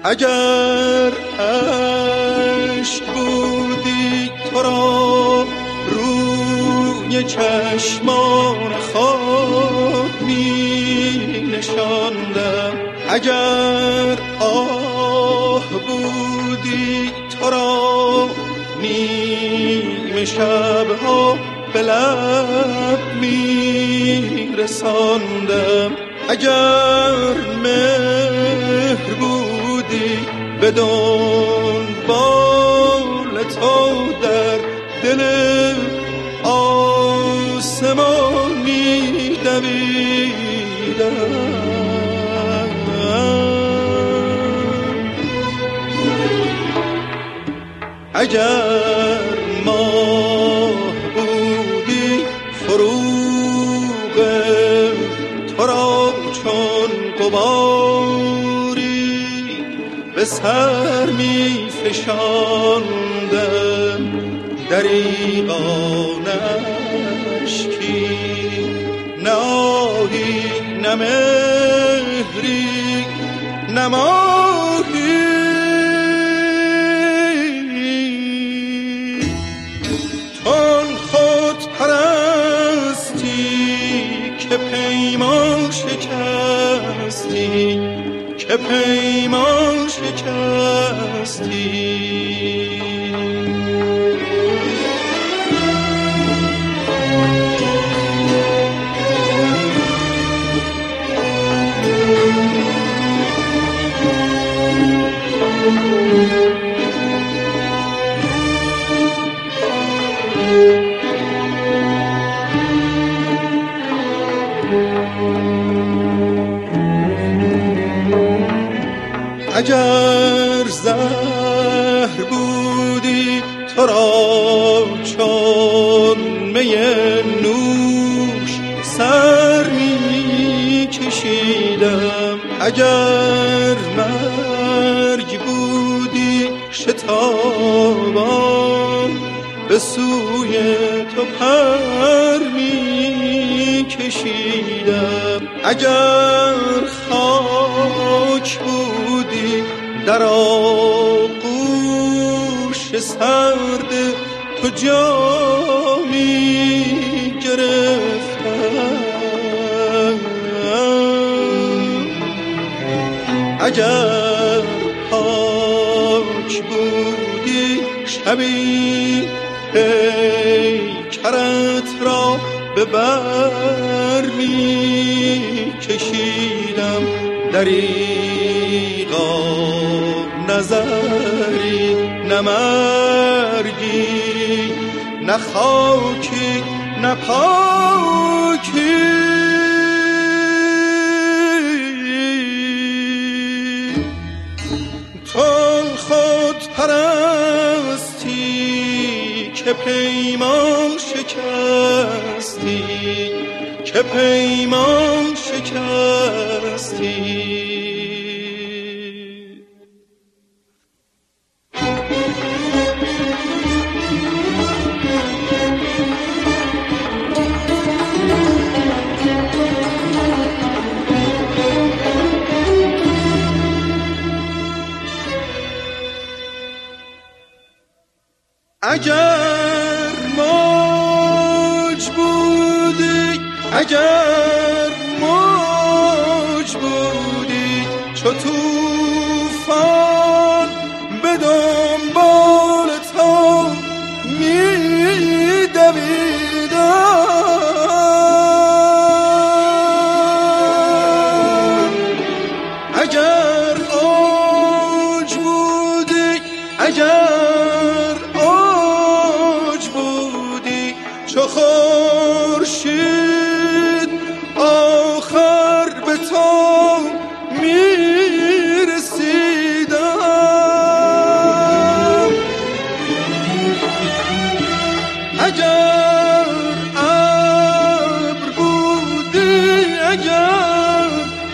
اگر عشق بودی تو را روی چشمان خود می نشاندم، اگر آه بودی تو را نیم شبها به لب می رساندم، اگر مهر بودی به دنبال تو در دل آسمان می دویدم، اگر ماه بودی فروغ تو را چون غباری به سر می فشاندم، دریغا نشکی نه آهی نه مهری نه ماهی، تن خود پرستی که پیمان شکستی، که پیمان شکستی، اگر زهر بودی تو را چون می نوش سر می کشیدم، اگر مرگ بودی شتابان به سوی تو پر می کشیدم، اگر خاک بودی در آغوش سرد تو جا می گرفتم، اگر پاک بودی شبی پیکرت را به بر می کشیدم، دریغا نظری نه مرگی نه خاکی نه پاکی، تو خود پرستی که پیمان شکستی، که پیمان شکستی، اگر موج بودی، اگر موج بودی چو طوفان به دنبال تو می دویدم، اگر اوج بودی، اگر چو خورشید آخر به تو میرسیدم، اگر ابر بودی، اگر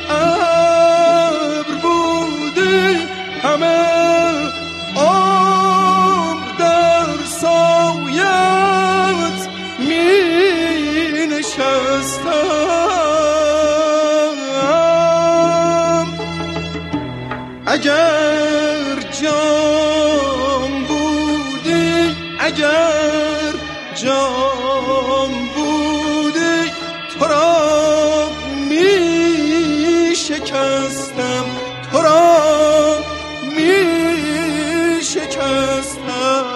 ابر بودی همه عمر در سایت می نشستم، اگر جام بودی، اگر جام بودی تو را می شکستم، تو را می شکستم.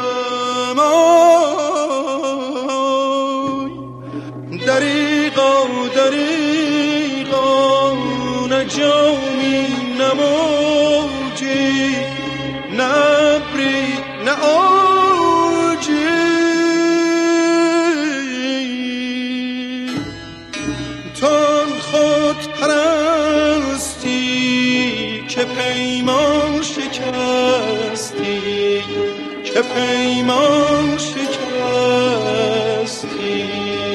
دریغا دریغا نه جامی نه موجی نه ابری نه اوجی، تو خود پرستی که پیمان شکستی، که پیمان شکستی.